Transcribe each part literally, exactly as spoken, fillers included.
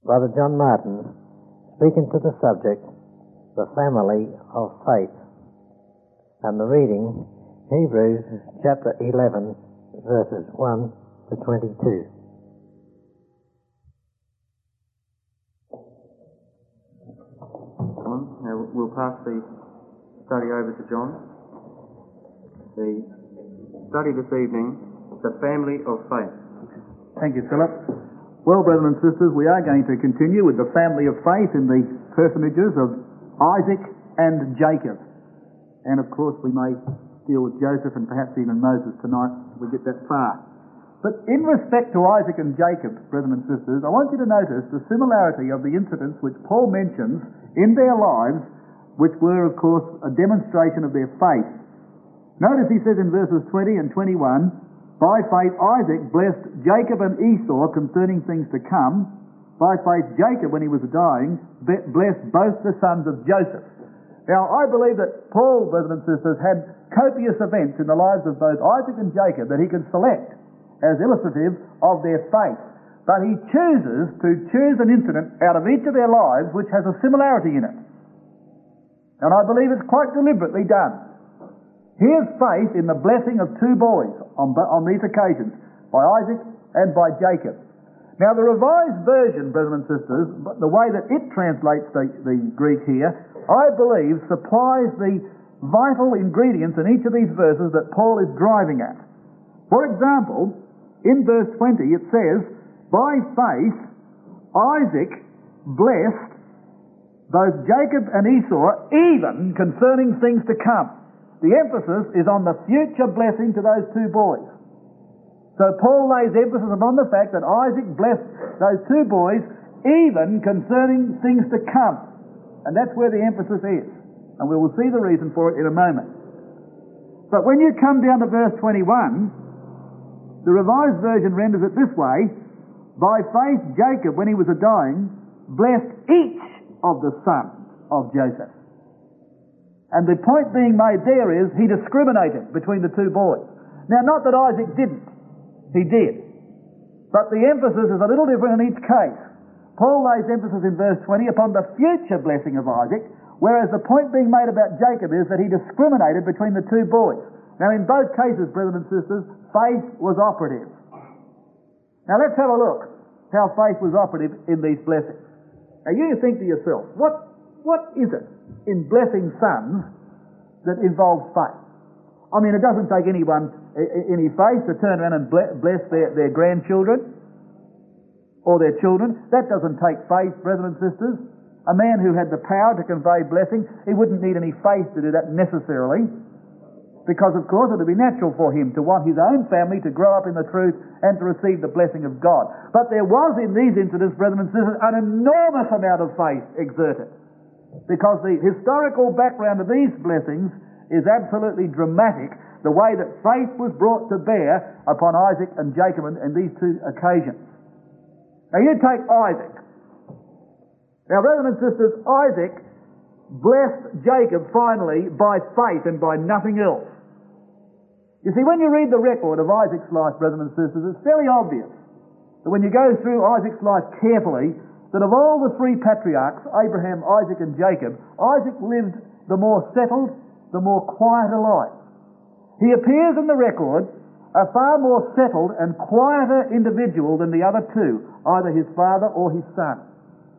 Brother John Martin, speaking to the subject, the family of faith, and the reading, Hebrews chapter eleven, verses one to twenty-two. Now we'll pass the study over to John. The study this evening, the family of faith. Thank you, Philip. Well, brethren and sisters, we are going to continue with the family of faith in the personages of Isaac and Jacob. And of course we may deal with Joseph and perhaps even Moses tonight if we get that far. But in respect to Isaac and Jacob, brethren and sisters, I want you to notice the similarity of the incidents which Paul mentions in their lives, which were, of course, a demonstration of their faith. Notice he says in verses twenty and twenty-one, by faith Isaac blessed Jacob and Esau concerning things to come. By faith Jacob, when he was dying, blessed both the sons of Joseph. Now, I believe that Paul, brothers and sisters, had copious events in the lives of both Isaac and Jacob that he could select as illustrative of their faith. But he chooses to choose an incident out of each of their lives which has a similarity in it. And I believe it's quite deliberately done. Here's faith in the blessing of two boys on, on these occasions, by Isaac and by Jacob. Now, the Revised Version, brethren and sisters, the way that it translates the, the Greek here, I believe supplies the vital ingredients in each of these verses that Paul is driving at. For example, in verse twenty it says, by faith Isaac blessed both Jacob and Esau, even concerning things to come. The emphasis is on the future blessing to those two boys. So Paul lays emphasis upon the fact that Isaac blessed those two boys even concerning things to come. And that's where the emphasis is. And we will see the reason for it in a moment. But when you come down to verse twenty-one, the Revised Version renders it this way, by faith Jacob, when he was a-dying, blessed each of the sons of Joseph. And the point being made there is he discriminated between the two boys. Now, not that Isaac didn't. He did. But the emphasis is a little different in each case. Paul lays emphasis in verse twenty upon the future blessing of Isaac, whereas the point being made about Jacob is that he discriminated between the two boys. Now, in both cases, brethren and sisters, faith was operative. Now, let's have a look how faith was operative in these blessings. Now, you think to yourself, what, what is it in blessing sons that involves faith? I mean, it doesn't take anyone any faith to turn around and bless their, their grandchildren or their children. That doesn't take faith, brethren and sisters. A man who had the power to convey blessing, he wouldn't need any faith to do that necessarily, because, of course, it would be natural for him to want his own family to grow up in the truth and to receive the blessing of God. But there was in these incidents, brethren and sisters, an enormous amount of faith exerted, because the historical background of these blessings is absolutely dramatic, the way that faith was brought to bear upon Isaac and Jacob in these two occasions. Now, you take Isaac. Now, brethren and sisters, Isaac blessed Jacob finally by faith and by nothing else. You see, when you read the record of Isaac's life, brethren and sisters, it's fairly obvious that when you go through Isaac's life carefully, that of all the three patriarchs, Abraham, Isaac and Jacob, Isaac lived the more settled, the more quieter life. He appears in the record a far more settled and quieter individual than the other two, either his father or his son.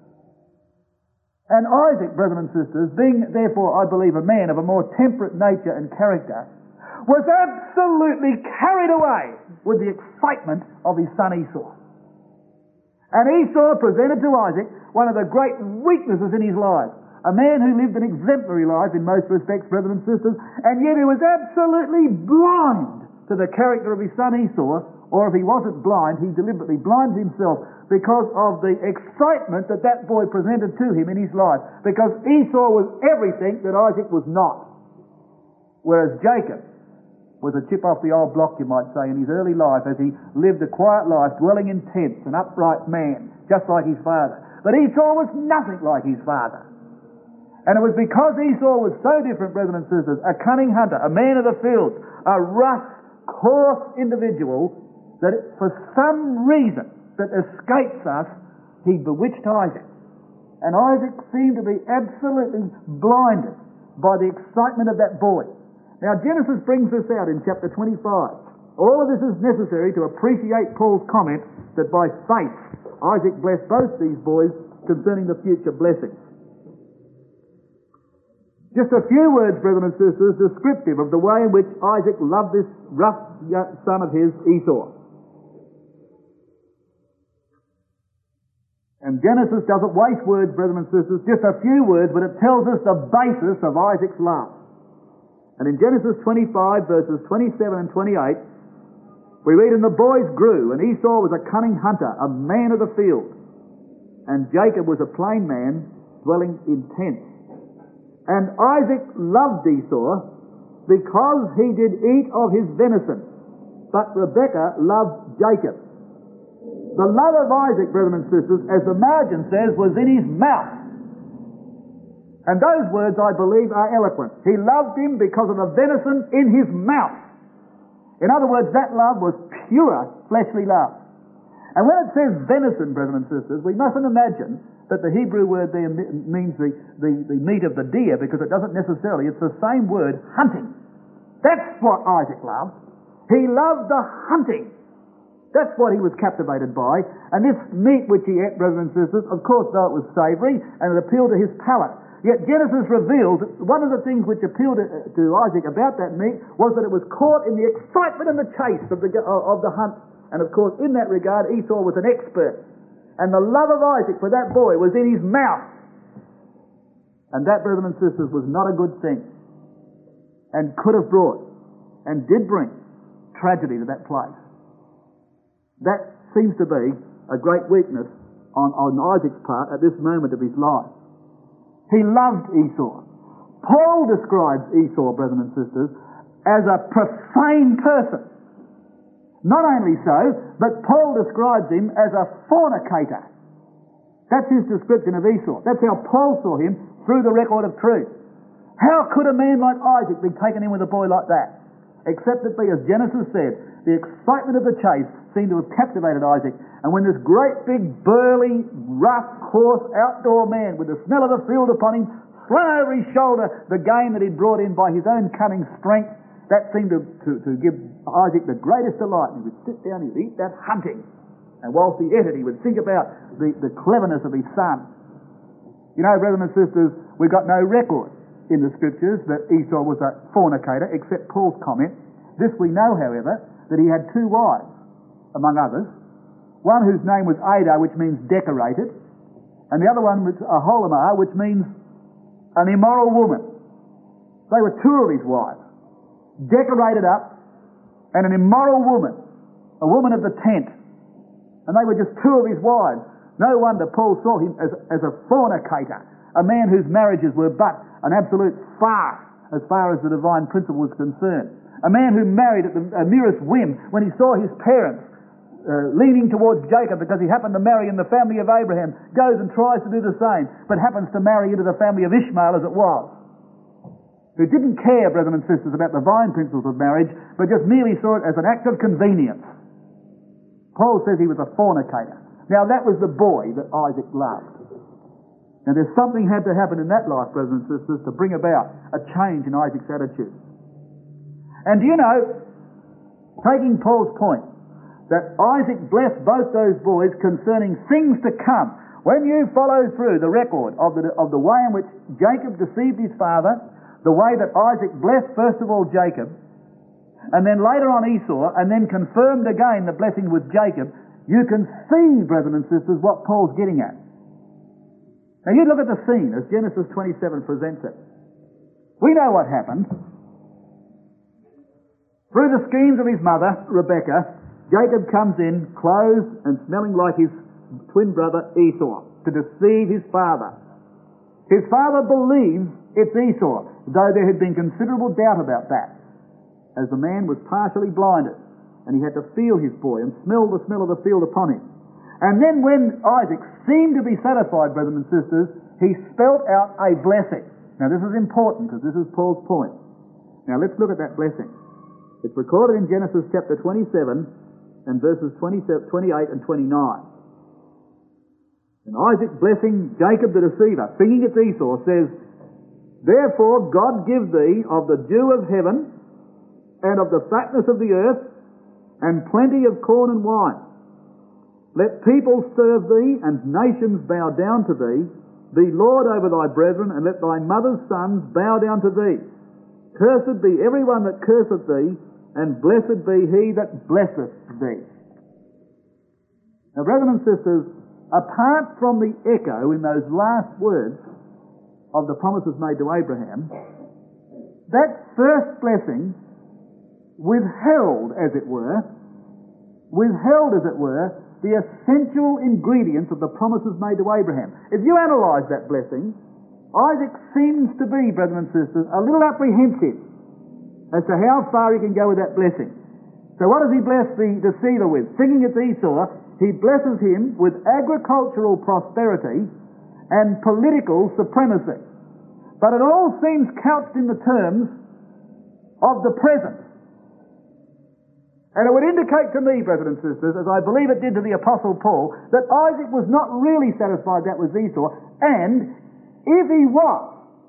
And Isaac, brethren and sisters, being therefore, I believe, a man of a more temperate nature and character, was absolutely carried away with the excitement of his son Esau. And Esau presented to Isaac one of the great weaknesses in his life. A man who lived an exemplary life in most respects, brethren and sisters, and yet he was absolutely blind to the character of his son Esau, or if he wasn't blind, he deliberately blinded himself because of the excitement that that boy presented to him in his life. Because Esau was everything that Isaac was not. Whereas Jacob was a chip off the old block, you might say, in his early life as he lived a quiet life, dwelling in tents, an upright man, just like his father. But Esau was nothing like his father. And it was because Esau was so different, brethren and sisters, a cunning hunter, a man of the field, a rough, coarse individual, that for some reason that escapes us, he bewitched Isaac. And Isaac seemed to be absolutely blinded by the excitement of that boy. Now Genesis brings this out in chapter twenty-five. All of this is necessary to appreciate Paul's comment that by faith Isaac blessed both these boys concerning the future blessings. Just a few words, brethren and sisters, descriptive of the way in which Isaac loved this rough son of his, Esau. And Genesis doesn't waste words, brethren and sisters, just a few words, but it tells us the basis of Isaac's love. And in Genesis twenty-five, verses twenty-seven and twenty-eight, we read, "And the boys grew, and Esau was a cunning hunter, a man of the field. And Jacob was a plain man, dwelling in tents. And Isaac loved Esau, because he did eat of his venison, but Rebekah loved Jacob." The love of Isaac, brethren and sisters, as the margin says, was in his mouth. And those words, I believe, are eloquent. He loved him because of the venison in his mouth. In other words, that love was pure fleshly love. And when it says venison, brethren and sisters, we mustn't imagine that the Hebrew word there means the, the, the meat of the deer, because it doesn't necessarily. It's the same word, hunting. That's what Isaac loved. He loved the hunting. That's what he was captivated by. And this meat which he ate, brethren and sisters, of course, though it was savoury and it appealed to his palate, yet Genesis reveals that one of the things which appealed to, to Isaac about that meat was that it was caught in the excitement and the chase of the, of the hunt. And of course, in that regard, Esau was an expert. And the love of Isaac for that boy was in his mouth. And that, brethren and sisters, was not a good thing. And could have brought, and did bring, tragedy to that place. That seems to be a great weakness on, on Isaac's part at this moment of his life. He loved Esau. Paul describes Esau, brethren and sisters, as a profane person. Not only so, but Paul describes him as a fornicator. That's his description of Esau. That's how Paul saw him through the record of truth. How could a man like Isaac be taken in with a boy like that? Except it be, as Genesis said, the excitement of the chase seemed to have captivated Isaac. And when this great big burly, rough, coarse, outdoor man with the smell of the field upon him slung over his shoulder the game that he'd brought in by his own cunning strength, that seemed to, to, to give Isaac the greatest delight. And he would sit down, he'd eat that hunting. And whilst he ate it, he would think about the, the cleverness of his son. You know, brethren and sisters, we've got no record in the Scriptures that Esau was a fornicator, except Paul's comment. This we know, however, that he had two wives, among others. One whose name was Adah, which means decorated, and the other one was Aholomah, which means an immoral woman. They were two of his wives, decorated up, and an immoral woman, a woman of the tent. And they were just two of his wives. No wonder Paul saw him as, as a fornicator, a man whose marriages were but an absolute farce as far as the divine principle was concerned. A man who married at the uh, merest whim when he saw his parents uh, leaning towards Jacob because he happened to marry in the family of Abraham, goes and tries to do the same, but happens to marry into the family of Ishmael as it was. Who didn't care, brethren and sisters, about the divine principles of marriage, but just merely saw it as an act of convenience. Paul says he was a fornicator. Now that was the boy that Isaac loved. Now there's something had to happen in that life, brothers and sisters, to bring about a change in Isaac's attitude. And do you know, taking Paul's point, that Isaac blessed both those boys concerning things to come. When you follow through the record of the, of the way in which Jacob deceived his father, the way that Isaac blessed first of all Jacob, and then later on Esau, and then confirmed again the blessing with Jacob, you can see, brethren and sisters, what Paul's getting at. Now you look at the scene as Genesis twenty-seven presents it. We know what happened. Through the schemes of his mother, Rebekah, Jacob comes in, clothed and smelling like his twin brother Esau, to deceive his father. His father believes it's Esau, though there had been considerable doubt about that, as the man was partially blinded, and he had to feel his boy and smell the smell of the field upon him. And then when Isaac seemed to be satisfied, brethren and sisters, he spelt out a blessing. Now this is important, because this is Paul's point. Now let's look at that blessing. It's recorded in Genesis chapter twenty-seven and verses twenty-eight and twenty-nine. And Isaac blessing Jacob the deceiver, thinking it's Esau, says, "Therefore God give thee of the dew of heaven, and of the fatness of the earth, and plenty of corn and wine. Let peoples serve thee, and nations bow down to thee. Be Lord over thy brethren, and let thy mother's sons bow down to thee. Cursed be every one that curseth thee, and blessed be he that blesseth thee." Now, brethren and sisters, apart from the echo in those last words of the promises made to Abraham, that first blessing withheld, as it were, withheld, as it were, the essential ingredients of the promises made to Abraham. If you analyse that blessing, Isaac seems to be, brethren and sisters, a little apprehensive as to how far he can go with that blessing. So what does he bless the deceiver with? Thinking it's Esau, he blesses him with agricultural prosperity and political supremacy. But it all seems couched in the terms of the present. And it would indicate to me, brethren and sisters, as I believe it did to the Apostle Paul, that Isaac was not really satisfied that was Esau, and if he was,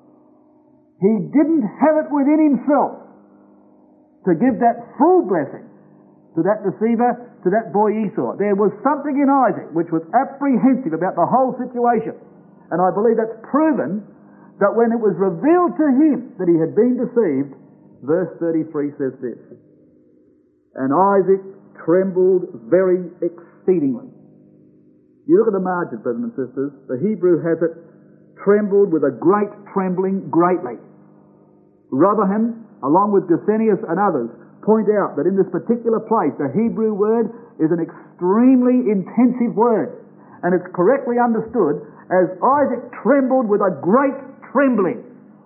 he didn't have it within himself to give that full blessing to that deceiver, to that boy Esau. There was something in Isaac which was apprehensive about the whole situation. And I believe that's proven that when it was revealed to him that he had been deceived, verse thirty-three says this, "And Isaac trembled very exceedingly." You look at the margin, brethren and sisters, the Hebrew has it, trembled with a great trembling greatly. Rotherham, along with Gesenius and others, point out that in this particular place, the Hebrew word is an extremely intensive word, and it's correctly understood as Isaac trembled with a great trembling.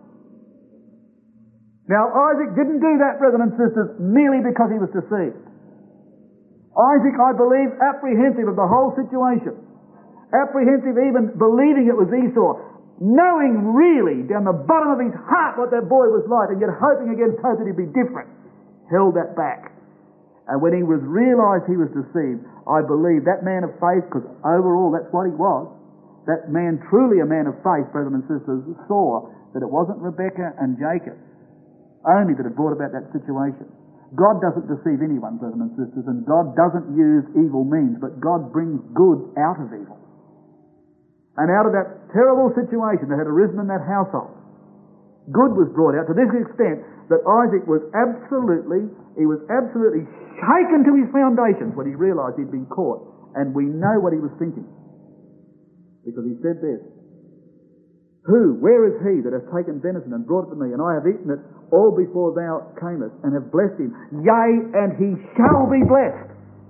Now, Isaac didn't do that, brethren and sisters, merely because he was deceived. Isaac, I believe, apprehensive of the whole situation, apprehensive even believing it was Esau, knowing really down the bottom of his heart what that boy was like, and yet hoping against hope that he'd be different, held that back. And when he was realised he was deceived, I believe that man of faith, because overall that's what he was, that man, truly a man of faith, brethren and sisters, saw that it wasn't Rebekah and Jacob only that had brought about that situation. God doesn't deceive anyone, brethren and sisters, and God doesn't use evil means, but God brings good out of evil. And out of that terrible situation that had arisen in that household, good was brought out to this extent that Isaac was absolutely, he was absolutely shaken to his foundations when he realised he'd been caught. And we know what he was thinking, because he said this, "Who, where is he that hath taken venison and brought it to me? And I have eaten it all before thou camest, and have blessed him. Yea, and he shall be blessed."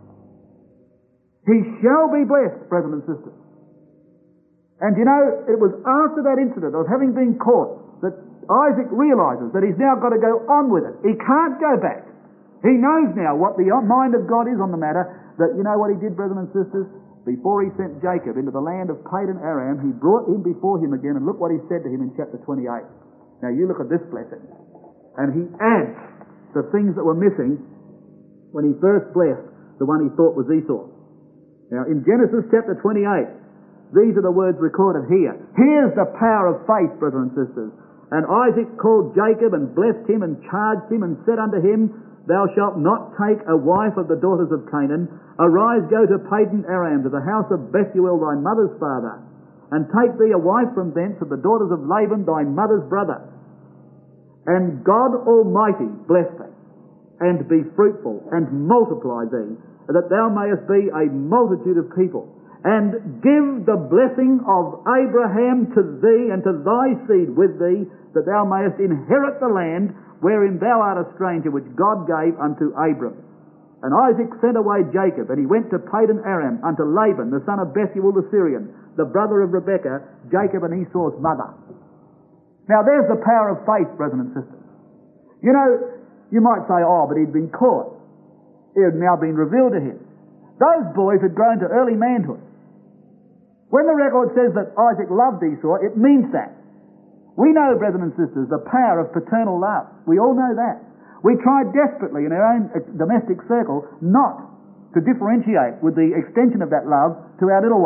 He shall be blessed, brethren and sisters. And you know, it was after that incident of having been caught that Isaac realises that he's now got to go on with it. He can't go back. He knows now what the mind of God is on the matter, that you know what he did, brethren and sisters? Before he sent Jacob into the land of Padan Aram, he brought him before him again, and look what he said to him in chapter twenty-eight. Now you look at this blessing, and he adds the things that were missing when he first blessed the one he thought was Esau. Now in Genesis chapter twenty-eight, these are the words recorded here. Here's the power of faith, brethren and sisters. "And Isaac called Jacob, and blessed him, and charged him, and said unto him, Thou shalt not take a wife of the daughters of Canaan. Arise, go to Padan Aram, to the house of Bethuel thy mother's father, and take thee a wife from thence of the daughters of Laban thy mother's brother. And God Almighty bless thee, and be fruitful, and multiply thee, that thou mayest be a multitude of people. And give the blessing of Abraham to thee, and to thy seed with thee, that thou mayest inherit the land wherein thou art a stranger, which God gave unto Abram. And Isaac sent away Jacob, and he went to Padan Aram unto Laban, the son of Bethuel the Syrian, the brother of Rebekah, Jacob and Esau's mother." Now there's the power of faith, brethren and sisters. You know, you might say, oh, but he'd been caught. It had now been revealed to him. Those boys had grown to early manhood. When the record says that Isaac loved Esau, it means that. We know, brethren and sisters, the power of paternal love. We all know that. We try desperately in our own domestic circle not to differentiate with the extension of that love to our little ones.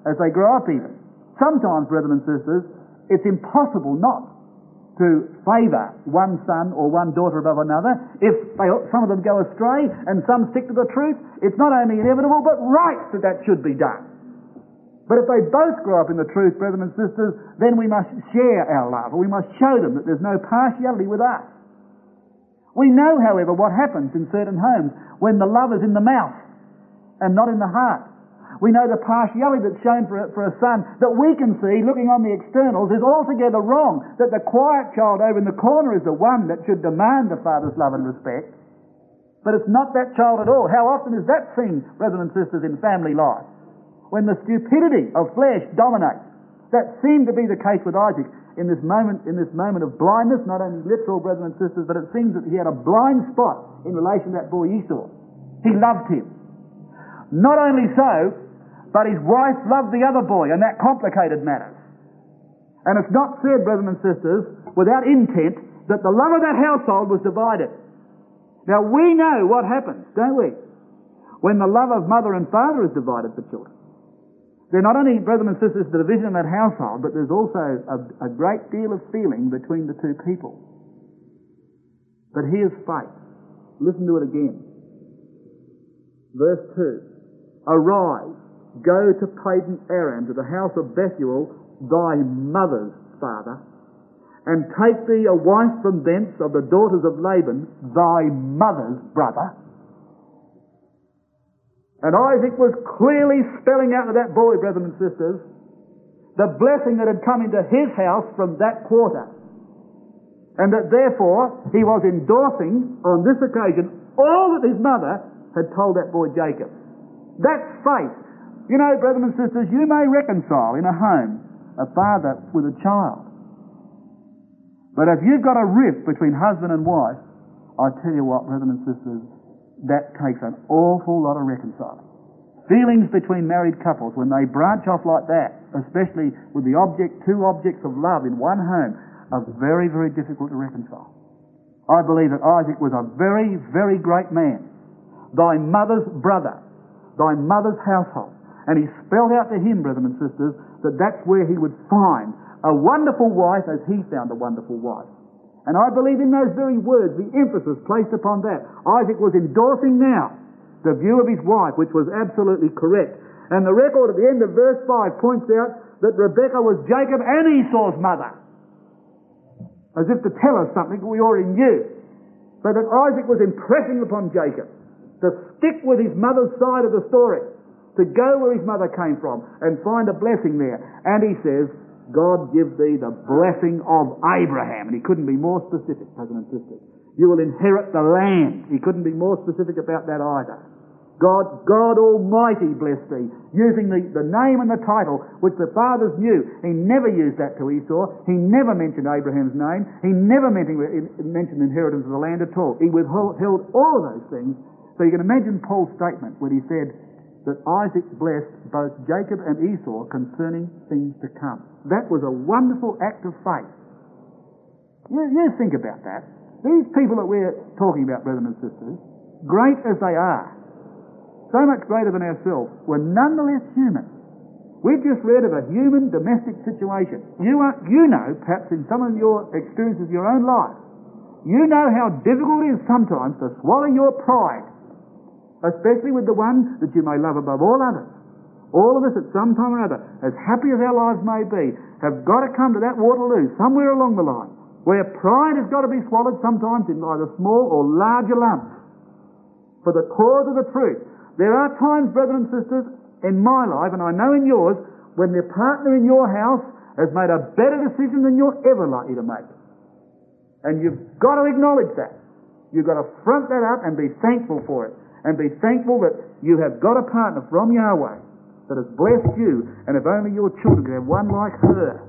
as they grow up even. Sometimes, brethren and sisters, it's impossible not to favour one son or one daughter above another. If they, some of them go astray and some stick to the truth, it's not only inevitable but right that that should be done. But if they both grow up in the truth, brethren and sisters, then we must share our love, and we must show them that there's no partiality with us. We know, however, what happens in certain homes when the love is in the mouth and not in the heart. We know the partiality that's shown for a, for a son that we can see, looking on the externals, is altogether wrong. That the quiet child over in the corner is the one that should demand the father's love and respect. But it's not that child at all. How often is that seen, brothers and sisters, in family life? When the stupidity of flesh dominates. That seemed to be the case with Isaac in this moment, in this moment of blindness, not only literal, brothers and sisters, but it seems that he had a blind spot in relation to that boy Esau. He loved him. Not only so, but his wife loved the other boy, and that complicated matters. And it's not said, brethren and sisters, without intent, that the love of that household was divided. Now, we know what happens, don't we? When the love of mother and father is divided for children. They're not only, brethren and sisters, the division in that household, but there's also a, a great deal of feeling between the two people. But here's faith. Listen to it again. Verse two. Arise, go to Padan Aram, to the house of Bethuel, thy mother's father, and take thee a wife from thence of the daughters of Laban, thy mother's brother. And Isaac was clearly spelling out to that boy, brethren and sisters, the blessing that had come into his house from that quarter. And that therefore he was endorsing on this occasion all that his mother had told that boy Jacob. That's faith. You know, brethren and sisters, you may reconcile in a home a father with a child. But if you've got a rift between husband and wife, I tell you what, brethren and sisters, that takes an awful lot of reconciling. Feelings between married couples, when they branch off like that, especially with the object, two objects of love in one home, are very, very difficult to reconcile. I believe that Isaac was a very, very great man. Thy mother's brother, thy mother's household. And he spelled out to him, brethren and sisters, that that's where he would find a wonderful wife as he found a wonderful wife. And I believe in those very words, the emphasis placed upon that. Isaac was endorsing now the view of his wife, which was absolutely correct. And the record at the end of verse five points out that Rebekah was Jacob and Esau's mother. As if to tell us something we already knew. So that Isaac was impressing upon Jacob to stick with his mother's side of the story, to go where his mother came from and find a blessing there. And he says, God give thee the blessing of Abraham. And he couldn't be more specific, brothers and sisters. You will inherit the land. He couldn't be more specific about that either. God, God Almighty bless thee, using the, the name and the title which the fathers knew. He never used that to Esau. He never mentioned Abraham's name. He never mentioned, mentioned inheritance of the land at all. He withheld all of those things. So you can imagine Paul's statement when he said that Isaac blessed both Jacob and Esau concerning things to come. That was a wonderful act of faith. You, you think about that. These people that we're talking about, brethren and sisters, great as they are, so much greater than ourselves, were nonetheless human. We've just read of a human domestic situation. You, are, you know, perhaps in some of your experiences of your own life, you know how difficult it is sometimes to swallow your pride, especially with the one that you may love above all others. All of us at some time or other, as happy as our lives may be, have got to come to that Waterloo somewhere along the line, where pride has got to be swallowed sometimes in either small or larger lumps for the cause of the truth. There are times, brethren and sisters, in my life, and I know in yours, when the partner in your house has made a better decision than you're ever likely to make. And you've got to acknowledge that. You've got to front that up and be thankful for it. And be thankful that you have got a partner from Yahweh that has blessed you, and if only your children could have one like her.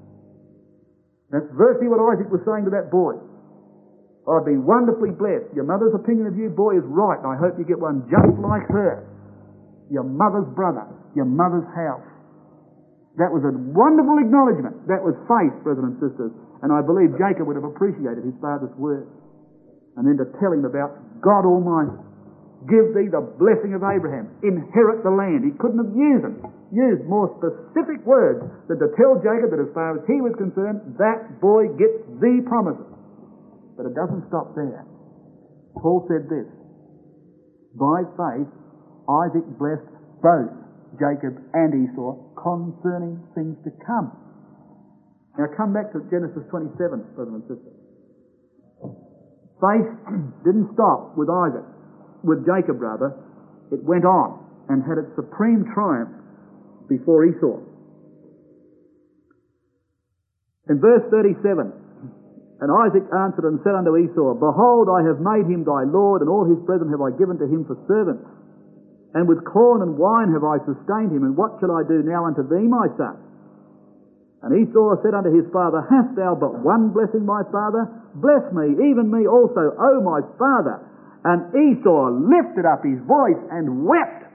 That's virtually what Isaac was saying to that boy. I've been wonderfully blessed. Your mother's opinion of you, boy, is right, and I hope you get one just like her. Your mother's brother, your mother's house. That was a wonderful acknowledgement. That was faith, brothers and sisters. And I believe Jacob would have appreciated his father's words. And then to tell him about God Almighty. give thee the blessing of Abraham, inherit the land. He couldn't have used them, used more specific words than to tell Jacob that as far as he was concerned, that boy gets the promises. But it doesn't stop there. Paul said this, by faith Isaac blessed both Jacob and Esau concerning things to come. Now come back to Genesis twenty-seven, brothers and sisters. Faith didn't stop with Isaac, with Jacob rather. It went on and had its supreme triumph before Esau. In verse thirty-seven, and Isaac answered and said unto Esau, behold, I have made him thy lord, and all his brethren have I given to him for servants. And with corn and wine have I sustained him, and what shall I do now unto thee, my son? And Esau said unto his father, hast thou but one blessing, my father? Bless me, even me also, O my father. And Esau lifted up his voice and wept.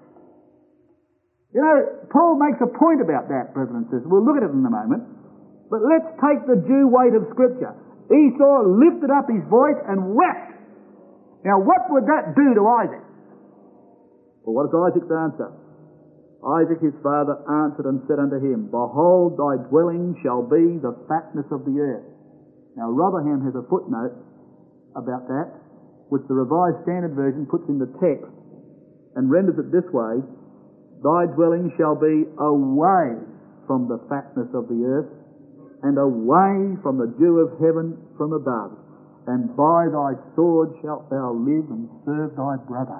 You know, Paul makes a point about that, brothers and sisters. We'll look at it in a moment. But let's take the due weight of Scripture. Esau lifted up his voice and wept. Now, what would that do to Isaac? Well, what is Isaac's answer? Isaac his father answered and said unto him, behold, thy dwelling shall be the fatness of the earth. Now, Rotherham has a footnote about that, which the Revised Standard Version puts in the text and renders it this way, thy dwelling shall be away from the fatness of the earth, and away from the dew of heaven from above, and by thy sword shalt thou live and serve thy brother.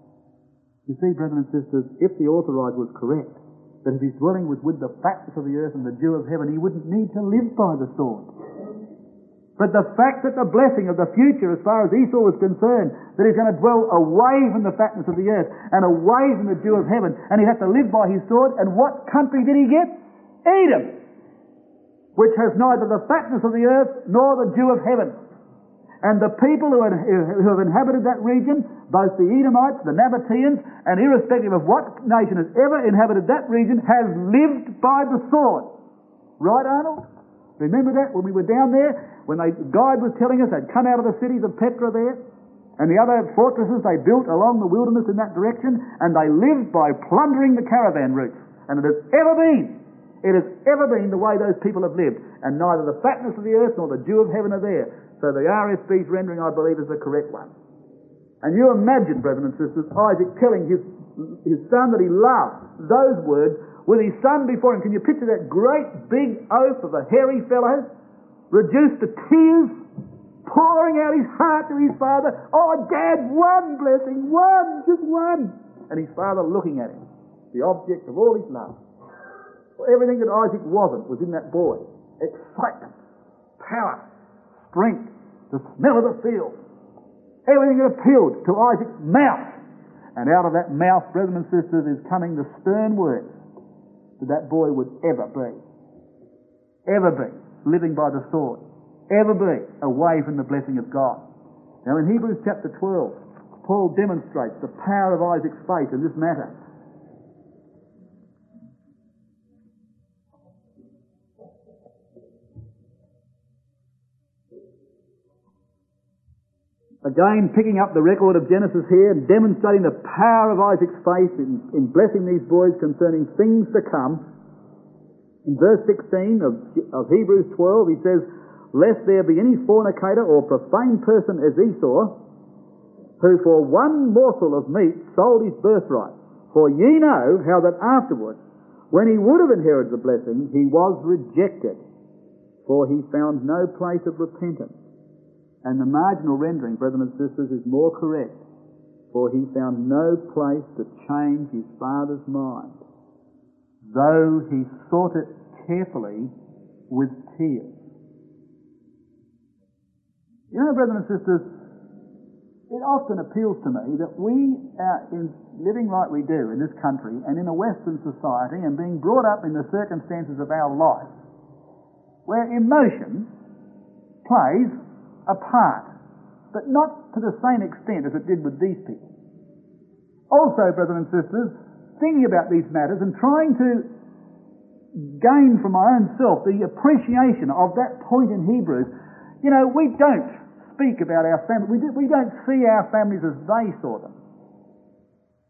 You see, brothers and sisters, if the authorized was correct, that if his dwelling was with the fatness of the earth and the dew of heaven, he wouldn't need to live by the sword. But the fact that the blessing of the future, as far as Esau was concerned, that he's going to dwell away from the fatness of the earth and away from the dew of heaven, and he'd have to live by his sword, and what country did he get? Edom, which has neither the fatness of the earth nor the dew of heaven. And the people who, had, who have inhabited that region, both the Edomites, the Nabateans, and irrespective of what nation has ever inhabited that region, has lived by the sword. Right, Arnold? Remember that when we were down there, when the guide was telling us they'd come out of the cities of Petra there, and the other fortresses they built along the wilderness in that direction, and they lived by plundering the caravan routes. And it has ever been, it has ever been the way those people have lived. And neither the fatness of the earth nor the dew of heaven are there. So the R S B's rendering, I believe, is the correct one. And you imagine, brethren and sisters, Isaac telling his, his son that he loved those words with his son before him. Can you picture that great big oaf of a hairy fellow, reduced to tears, pouring out his heart to his father? Oh, Dad, one blessing, one, just one. And his father looking at him, the object of all his love. Well, everything that Isaac wasn't was in that boy. Excitement, power, strength, the smell of the field. Everything that appealed to Isaac's mouth. And out of that mouth, brethren and sisters, is coming the stern words that that boy would ever be. Ever be living by the sword. Ever be away from the blessing of God. Now in Hebrews chapter twelve, Paul demonstrates the power of Isaac's faith in this matter. Again, picking up the record of Genesis here and demonstrating the power of Isaac's faith in, in blessing these boys concerning things to come. In verse sixteen of, of Hebrews twelve, he says, lest there be any fornicator or profane person as Esau, who for one morsel of meat sold his birthright. For ye know how that afterward, when he would have inherited the blessing, he was rejected, for he found no place of repentance. And the marginal rendering, brethren and sisters, is more correct, for he found no place to change his father's mind, though he sought it carefully with tears. You know, brethren and sisters, it often appeals to me that we are in living like we do in this country and in a Western society and being brought up in the circumstances of our life, where emotion plays a part, but not to the same extent as it did with these people. Also, brothers and sisters, thinking about these matters and trying to gain from my own self the appreciation of that point in Hebrews, you know, we don't speak about our family, we, do, we don't see our families as they saw them.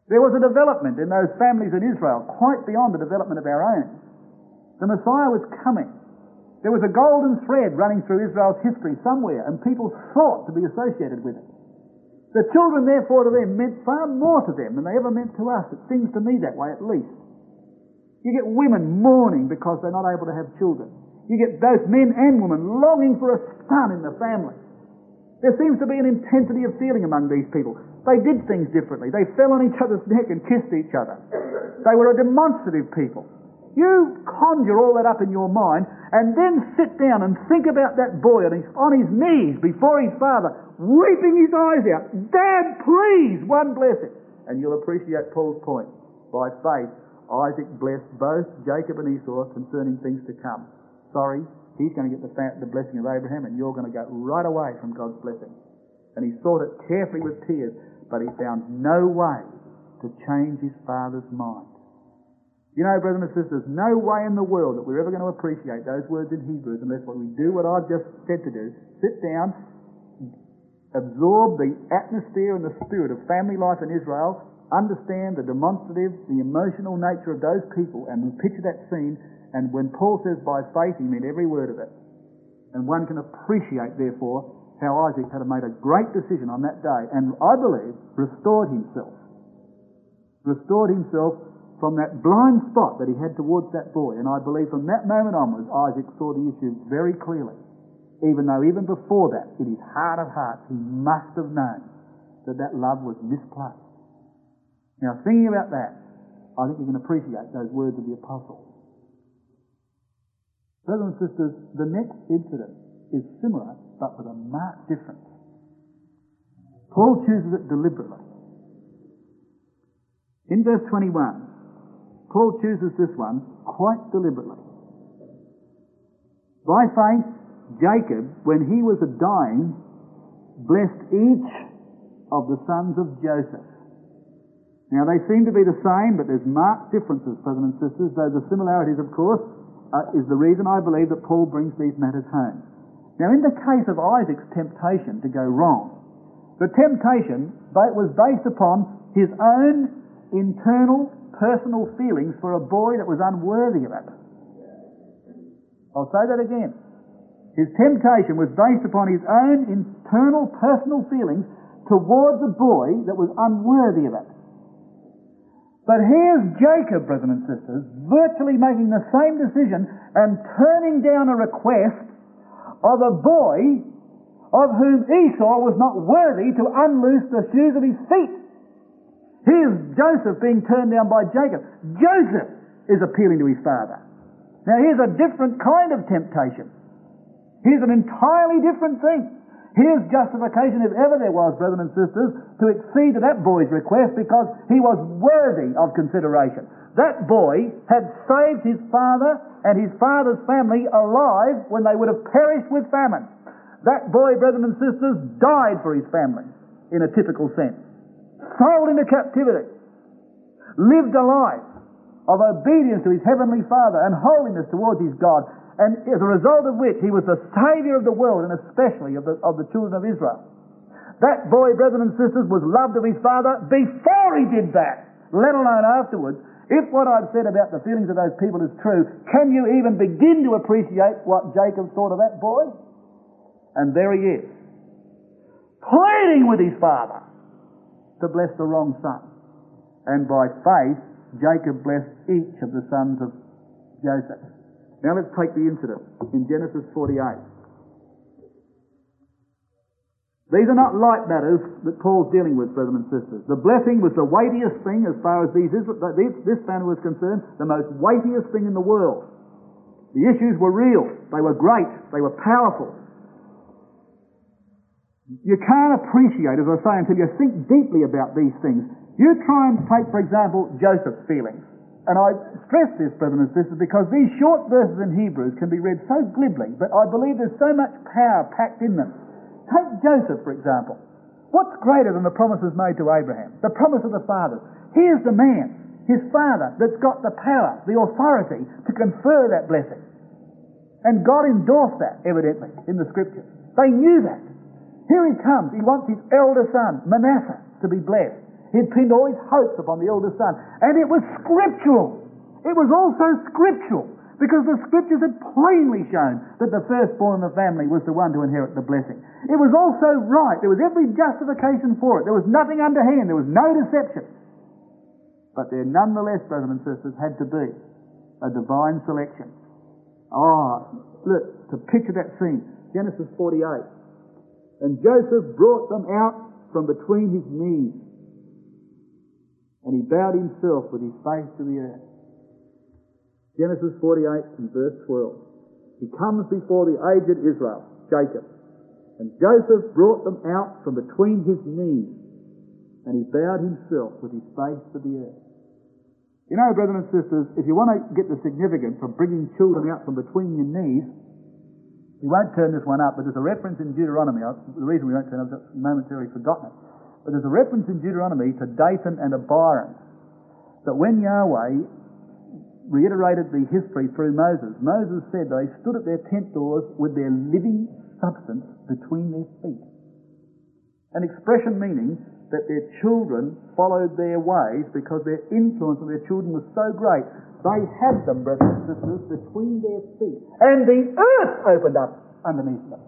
There was a development in those families in Israel quite beyond the development of our own. The Messiah was coming. There was a golden thread running through Israel's history somewhere, and people sought to be associated with it. The children, therefore, to them meant far more to them than they ever meant to us. It seems to me that way, at least. You get women mourning because they're not able to have children. You get both men and women longing for a son in the family. There seems to be an intensity of feeling among these people. They did things differently. They fell on each other's neck and kissed each other. They were a demonstrative people. You conjure all that up in your mind and then sit down and think about that boy on his, on his knees before his father, weeping his eyes out. Dad, please, one blessing. And you'll appreciate Paul's point. By faith, Isaac blessed both Jacob and Esau concerning things to come. Sorry, he's going to get the, fa- the blessing of Abraham, and you're going to go right away from God's blessing. And he sought it carefully with tears, but he found no way to change his father's mind. You know, brothers and sisters, no way in the world that we're ever going to appreciate those words in Hebrews unless we do what I've just said to do, sit down, absorb the atmosphere and the spirit of family life in Israel, understand the demonstrative, the emotional nature of those people, and picture that scene. And when Paul says by faith, he meant every word of it. And one can appreciate, therefore, how Isaac had made a great decision on that day, and I believe restored himself. Restored himself from that blind spot that he had towards that boy. And I believe from that moment onwards, Isaac saw the issue very clearly. Even though even before that, in his heart of hearts, he must have known that that love was misplaced. Now, thinking about that, I think you can appreciate those words of the apostle. Brothers and sisters, the next incident is similar, but with a marked difference. Paul chooses it deliberately. In verse twenty-one, Paul chooses this one quite deliberately. By faith, Jacob, when he was dying, blessed each of the sons of Joseph. Now, they seem to be the same, but there's marked differences, brothers and sisters, though the similarities, of course, uh, is the reason I believe that Paul brings these matters home. Now, in the case of Isaac's temptation to go wrong, the temptation was based upon his own internal, personal feelings for a boy that was unworthy of it. I'll say that again. His temptation was based upon his own internal, personal feelings towards a boy that was unworthy of it. But here's Jacob, brothers and sisters, virtually making the same decision and turning down a request of a boy of whom Esau was not worthy to unloose the shoes of his feet. Here's Joseph being turned down by Jacob. Joseph is appealing to his father. Now here's a different kind of temptation. Here's an entirely different thing. Here's justification, if ever there was, brothers and sisters, to accede to that boy's request because he was worthy of consideration. That boy had saved his father and his father's family alive when they would have perished with famine. That boy, brothers and sisters, died for his family, in a typical sense. Sold into captivity. Lived a life of obedience to his heavenly Father and holiness towards his God. And as a result of which, he was the Saviour of the world, and especially of the, of the children of Israel. That boy, brothers and sisters, was loved of his father before he did that, let alone afterwards. If what I've said about the feelings of those people is true, can you even begin to appreciate what Jacob thought of that boy? And there he is, pleading with his father to bless the wrong son. And by faith, Jacob blessed each of the sons of Joseph. Now let's take the incident in Genesis forty-eight. These are not light matters that Paul's dealing with, brothers and sisters. The blessing was the weightiest thing as far as these, this family was concerned, the most weightiest thing in the world. The issues were real. They were great. They were powerful. You can't appreciate, as I say, until you think deeply about these things. You try and take, for example, Joseph's feelings. And I stress this, brothers and sisters, because these short verses in Hebrews can be read so glibly, but I believe there's so much power packed in them. Take Joseph, for example. What's greater than the promises made to Abraham? The promise of the fathers. Here's the man, his father, that's got the power, the authority to confer that blessing. And God endorsed that, evidently, in the Scriptures. They knew that. Here he comes. He wants his elder son, Manasseh, to be blessed. He'd pinned all his hopes upon the eldest son. And it was scriptural. It was also scriptural, because the scriptures had plainly shown that the firstborn of the family was the one to inherit the blessing. It was also right. There was every justification for it. There was nothing underhand. There was no deception. But there nonetheless, brothers and sisters, had to be a divine selection. Oh, look, to picture that scene. Genesis forty-eight. And Joseph brought them out from between his knees, and he bowed himself with his face to the earth. Genesis forty-eight and verse twelve. He comes before the aged Israel, Jacob, and Joseph brought them out from between his knees, and he bowed himself with his face to the earth. You know, brothers and sisters, if you want to get the significance of bringing children out from between your knees, we won't turn this one up, but there's a reference in Deuteronomy. The reason we won't turn it up, I've momentarily forgotten it. But there's a reference in Deuteronomy to Dathan and Abiram, that when Yahweh reiterated the history through Moses, Moses said they stood at their tent doors with their living substance between their feet. An expression meaning that their children followed their ways because their influence on their children was so great. They had them, brothers and sisters, between their feet. And the earth opened up underneath them.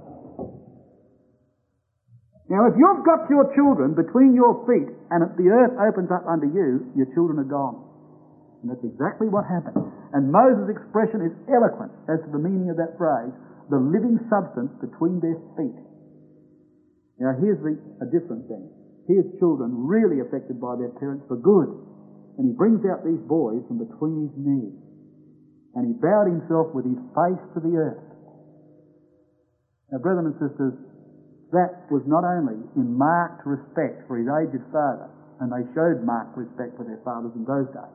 Now, if you've got your children between your feet and the earth opens up under you, your children are gone. And that's exactly what happened. And Moses' expression is eloquent as to the meaning of that phrase, the living substance between their feet. Now, here's the, a different thing. Here's children really affected by their parents for good. And he brings out these boys from between his knees. And he bowed himself with his face to the earth. Now, brethren and sisters, that was not only in marked respect for his aged father, and they showed marked respect for their fathers in those days,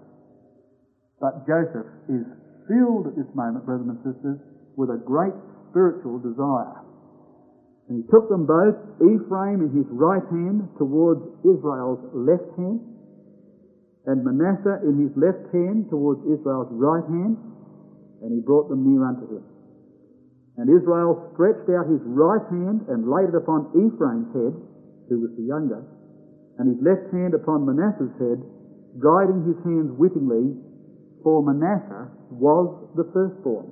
but Joseph is filled at this moment, brothers and sisters, with a great spiritual desire. And he took them both, Ephraim in his right hand towards Israel's left hand, and Manasseh in his left hand towards Israel's right hand, and he brought them near unto him. And Israel stretched out his right hand and laid it upon Ephraim's head, who was the younger, and his left hand upon Manasseh's head, guiding his hands wittingly, for Manasseh was the firstborn.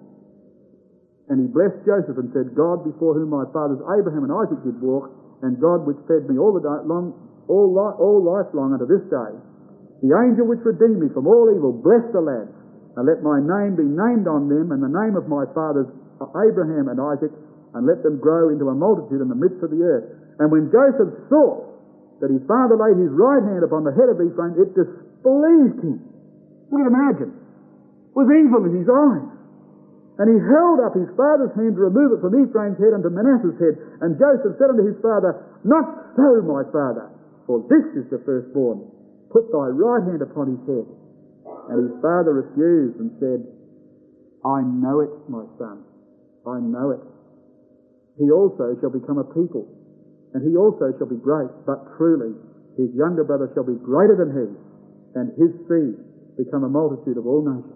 And he blessed Joseph and said, God before whom my fathers Abraham and Isaac did walk, and God which fed me all the day long, all, li- all life long unto this day, the angel which redeemed me from all evil, bless the lads, and let my name be named on them, and the name of my fathers Abraham and Isaac, and let them grow into a multitude in the midst of the earth. And when Joseph saw that his father laid his right hand upon the head of Ephraim, it displeased him. You can imagine. It was evil in his eyes. And he held up his father's hand to remove it from Ephraim's head unto Manasseh's head. And Joseph said unto his father, Not so, my father, for this is the firstborn. Put thy right hand upon his head. And his father refused and said, I know it, my son. I know it. He also shall become a people, and he also shall be great. But truly, his younger brother shall be greater than he, and his seed become a multitude of all nations.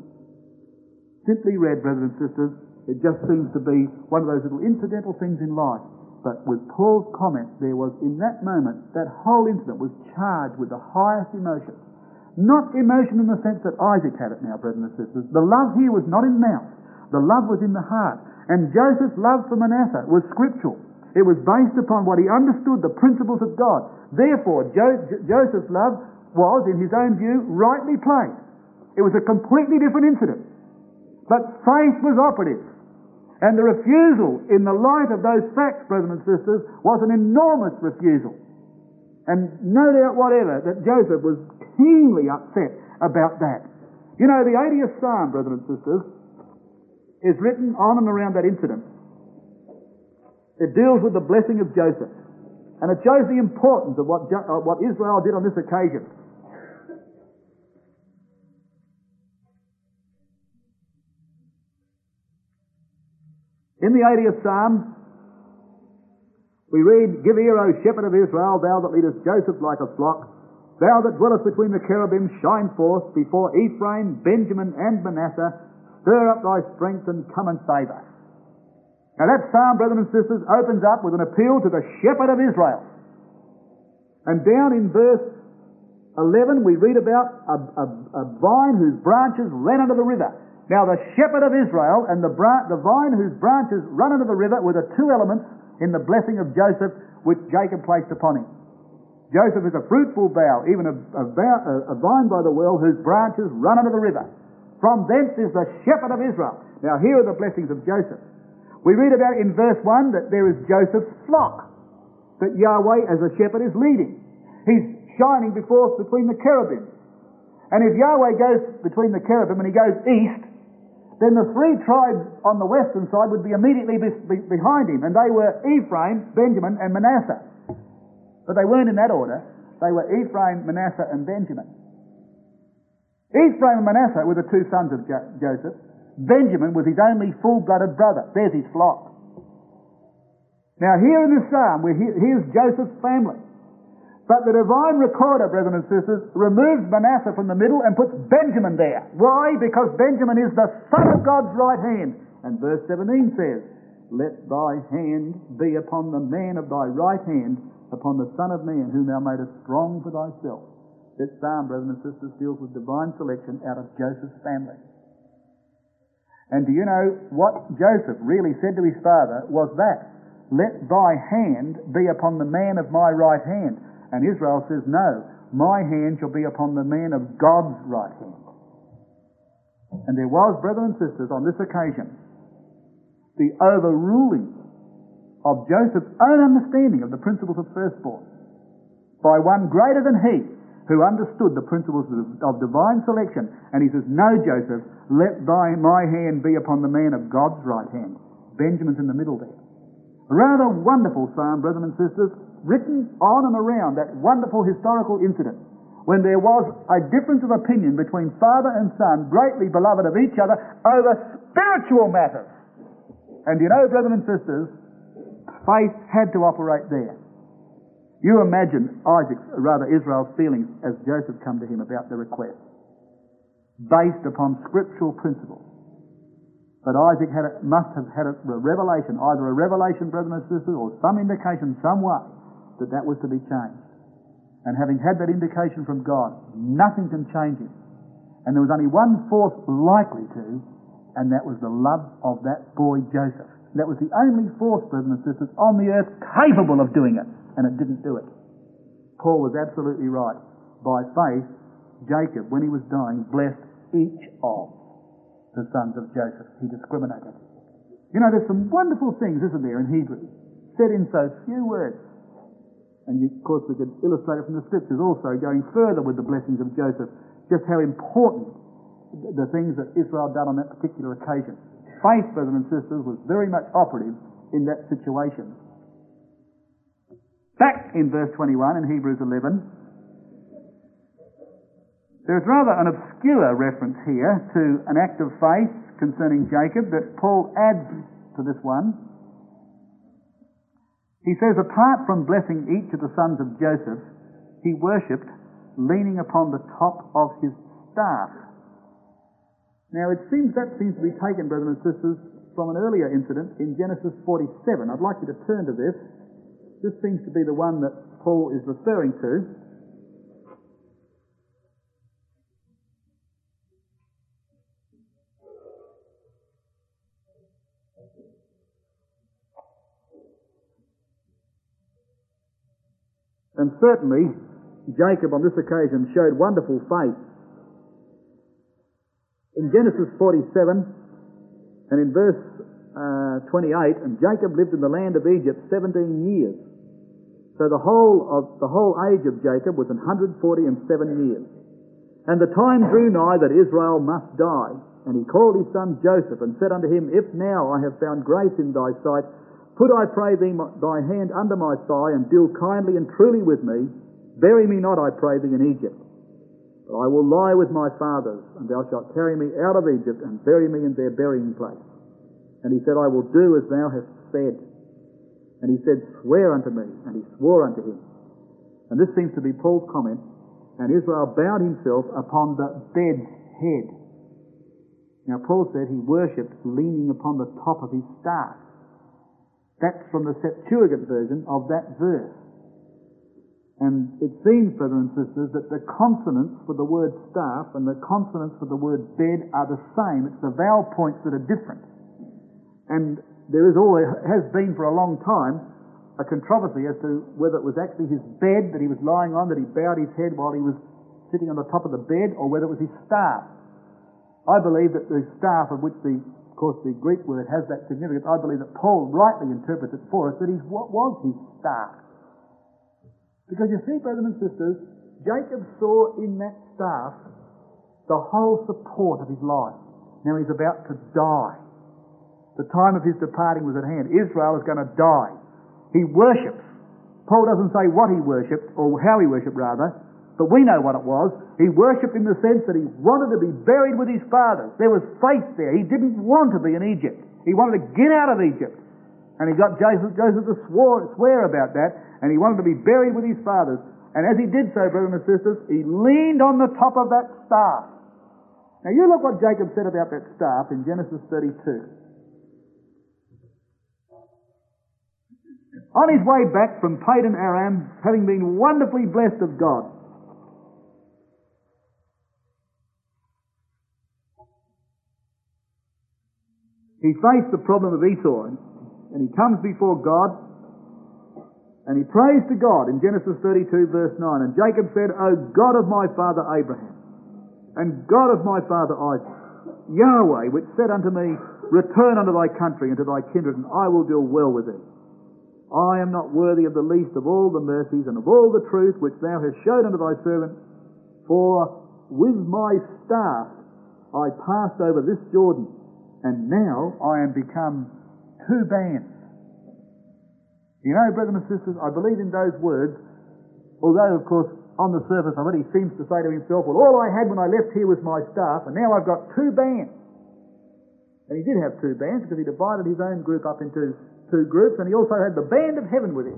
Simply read, brothers and sisters, it just seems to be one of those little incidental things in life. But with Paul's comment, there was in that moment, that whole incident was charged with the highest emotion. Not emotion in the sense that Isaac had it now, brothers and sisters. The love here was not in mouth. The love was in the heart. And Joseph's love for Manasseh was scriptural. It was based upon what he understood, the principles of God. Therefore, jo- Jo- Joseph's love was, in his own view, rightly placed. It was a completely different incident. But faith was operative. And the refusal, in the light of those facts, brothers and sisters, was an enormous refusal. And no doubt whatever that Joseph was keenly upset about that. You know, the eightieth Psalm, brothers and sisters, is written on and around that incident. It deals with the blessing of Joseph. And it shows the importance of what, jo- uh, what Israel did on this occasion. In the eightieth Psalm, we read, Give ear, O shepherd of Israel, thou that leadest Joseph like a flock. Thou that dwellest between the cherubim, shine forth before Ephraim, Benjamin, and Manasseh. Stir up thy strength and come and save us. Now that psalm, brothers and sisters, opens up with an appeal to the shepherd of Israel. And down in verse eleven, we read about a, a, a vine whose branches ran under the river. Now the shepherd of Israel and the, bra- the vine whose branches run under the river were the two elements in the blessing of Joseph which Jacob placed upon him. Joseph is a fruitful bough, even a, a, bough, a, a vine by the well whose branches run under the river. From thence is the shepherd of Israel. Now here are the blessings of Joseph. We read about in verse one that there is Joseph's flock that Yahweh as a shepherd is leading. He's shining before between the cherubim. And if Yahweh goes between the cherubim and he goes east, then the three tribes on the western side would be immediately be, be, behind him, and they were Ephraim, Benjamin and Manasseh. But they weren't in that order. They were Ephraim, Manasseh and Benjamin. Ephraim and Manasseh were the two sons of jo- Joseph. Benjamin was his only full-blooded brother. There's his flock. Now here in this psalm, we're he- here's Joseph's family. But the divine recorder, brethren and sisters, removes Manasseh from the middle and puts Benjamin there. Why? Because Benjamin is the son of God's right hand. And verse seventeen says, "Let thy hand be upon the man of thy right hand, upon the Son of Man, whom thou madest strong for thyself." This psalm, brethren and sisters, deals with divine selection out of Joseph's family. And do you know what Joseph really said to his father was that? "Let thy hand be upon the man of my right hand." And Israel says, "No, my hand shall be upon the man of God's right hand." And there was, brethren and sisters, on this occasion, the overruling of Joseph's own understanding of the principles of firstborn by one greater than he, who understood the principles of divine selection. And he says, "No, Joseph, let thy my hand be upon the man of God's right hand." Benjamin's in the middle there. A rather wonderful psalm, brethren and sisters, written on and around that wonderful historical incident when there was a difference of opinion between father and son, greatly beloved of each other, over spiritual matters. And you know, brethren and sisters, faith had to operate there. You imagine Isaac's, rather Israel's feelings as Joseph come to him about the request, based upon scriptural principles. But Isaac had a, must have had a revelation, either a revelation, brethren and sisters, or some indication, some way, that that was to be changed. And having had that indication from God, nothing can change it. And there was only one force likely to, and that was the love of that boy Joseph. That was the only force, brethren and sisters, on the earth capable of doing it, and it didn't do it. Paul was absolutely right. By faith, Jacob, when he was dying, blessed each of the sons of Joseph. He discriminated. You know, there's some wonderful things, isn't there, in Hebrews, said in so few words. And you, of course we could illustrate it from the scriptures also, going further with the blessings of Joseph, just how important the things that Israel done on that particular occasion. Faith, brothers and sisters, was very much operative in that situation. Back in verse twenty-one in Hebrews eleven, there's rather an obscure reference here to an act of faith concerning Jacob that Paul adds to this one. He says, apart from blessing each of the sons of Joseph, he worshipped leaning upon the top of his staff. Now it seems that seems to be taken, brothers and sisters, from an earlier incident in Genesis forty-seven. I'd like you to turn to this. This seems to be the one that Paul is referring to. And certainly, Jacob on this occasion showed wonderful faith. In Genesis forty-seven, and in verse uh, twenty-eight, and Jacob lived in the land of Egypt seventeen years. So the whole of the whole age of Jacob was one hundred forty and seven years. And the time drew nigh that Israel must die. And he called his son Joseph, and said unto him, If now I have found grace in thy sight, put, I pray thee, thy hand under my thigh, and deal kindly and truly with me. Bury me not, I pray thee, in Egypt. But I will lie with my fathers, and thou shalt carry me out of Egypt, and bury me in their burying place. And he said, I will do as thou hast said. And he said, Swear unto me. And he swore unto him. And this seems to be Paul's comment. And Israel bowed himself upon the bed's head. Now Paul said he worshipped leaning upon the top of his staff. That's from the Septuagint version of that verse. And it seems, brothers and sisters, that the consonants for the word staff and the consonants for the word bed are the same. It's the vowel points that are different. And there is always, has been for a long time, a controversy as to whether it was actually his bed that he was lying on, that he bowed his head while he was sitting on the top of the bed, or whether it was his staff. I believe that the staff, of which the, of course, the Greek word has that significance, I believe that Paul rightly interprets it for us, that he, what was his staff? Because you see, brothers and sisters, Jacob saw in that staff the whole support of his life. Now he's about to die. The time of his departing was at hand. Israel is going to die. He worships. Paul doesn't say what he worshipped, or how he worshipped rather, but we know what it was. He worshipped in the sense that he wanted to be buried with his fathers. There was faith there. He didn't want to be in Egypt. He wanted to get out of Egypt. And he got Joseph, Joseph to swore, swear about that, and he wanted to be buried with his fathers. And as he did so, brothers and sisters, he leaned on the top of that staff. Now you look what Jacob said about that staff in Genesis thirty-two. On his way back from Padan Aram, having been wonderfully blessed of God, he faced the problem of Esau, and he comes before God, and he prays to God in Genesis thirty-two verse nine, and Jacob said, O God of my father Abraham, and God of my father Isaac, Yahweh, which said unto me, Return unto thy country and to thy kindred, and I will deal well with thee. I am not worthy of the least of all the mercies and of all the truth which thou hast showed unto thy servant, for with my staff I passed over this Jordan, and now I am become two bands. You know, brothers and sisters, I believe in those words, although, of course, on the surface of it, he seems to say to himself, well, all I had when I left here was my staff, and now I've got two bands. And he did have two bands, because he divided his own group up into two groups, and he also had the band of heaven with him.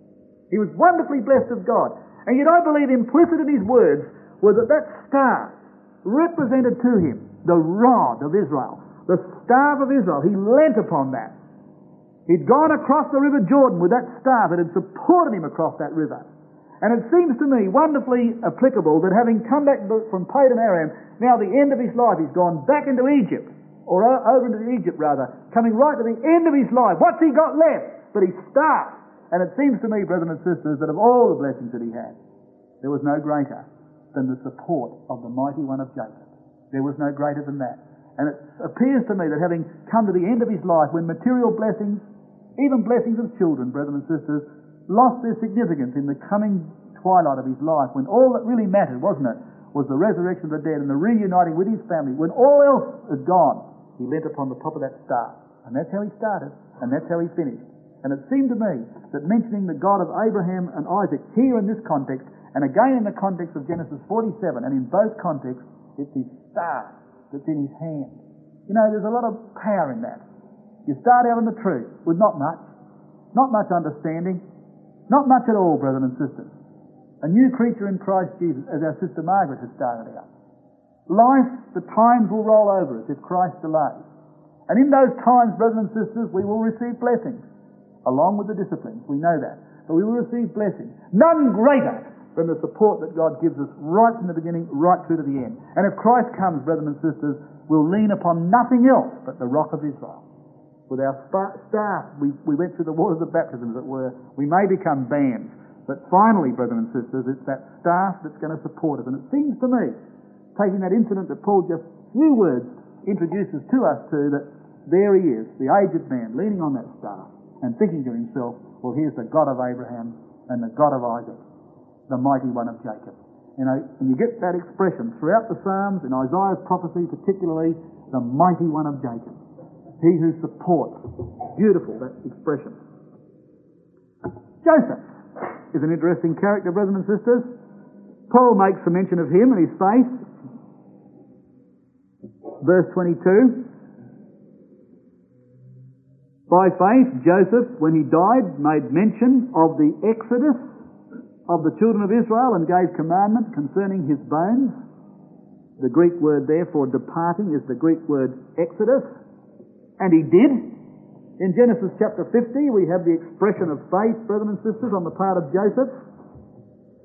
He was wonderfully blessed of God. And yet I believe implicit in his words was that that staff represented to him the rod of Israel, the staff of Israel. He leant upon that. He'd gone across the river Jordan with that staff that had supported him across that river. And it seems to me wonderfully applicable that having come back from Padan Aram, now the end of his life, he's gone back into Egypt, or over into Egypt rather, coming right to the end of his life. What's he got left but his staff? And it seems to me, brothers and sisters, that of all the blessings that he had, there was no greater than the support of the mighty one of Jacob. There was no greater than that. And it appears to me that having come to the end of his life, when material blessings, even blessings of children, brothers and sisters, lost their significance in the coming twilight of his life, when all that really mattered, wasn't it, was the resurrection of the dead and the reuniting with his family, when all else is gone, he leant upon the top of that staff. And that's how he started, and that's how he finished. And it seemed to me that mentioning the God of Abraham and Isaac here in this context, and again in the context of Genesis forty-seven, and in both contexts, it's his staff that's in his hand. You know, there's a lot of power in that. You start out in the truth with not much, not much understanding, not much at all, brothers and sisters. A new creature in Christ Jesus, as our sister Margaret has started out. Life, the times will roll over us if Christ delays. And in those times, brothers and sisters, we will receive blessings, along with the disciplines. We know that. But we will receive blessings. None greater than the support that God gives us right from the beginning, right through to the end. And if Christ comes, brothers and sisters, we'll lean upon nothing else but the rock of Israel. With our staff, we, we went through the waters of baptism, as it were. We may become bands. But finally, brothers and sisters, it's that staff that's going to support us. And it seems to me, taking that incident that Paul just few words introduces to us to, that there he is, the aged man, leaning on that staff and thinking to himself, well, here's the God of Abraham and the God of Isaac, the mighty one of Jacob. You know, and you get that expression throughout the Psalms, in Isaiah's prophecy particularly, the mighty one of Jacob. He who supports. Beautiful, that expression. Joseph is an interesting character, brothers and sisters. Paul makes a mention of him and his faith. Verse twenty-two. By faith, Joseph, when he died, made mention of the exodus of the children of Israel and gave commandment concerning his bones. The Greek word there for departing is the Greek word exodus. And he did. In Genesis chapter fifty, we have the expression of faith, brothers and sisters, on the part of Joseph.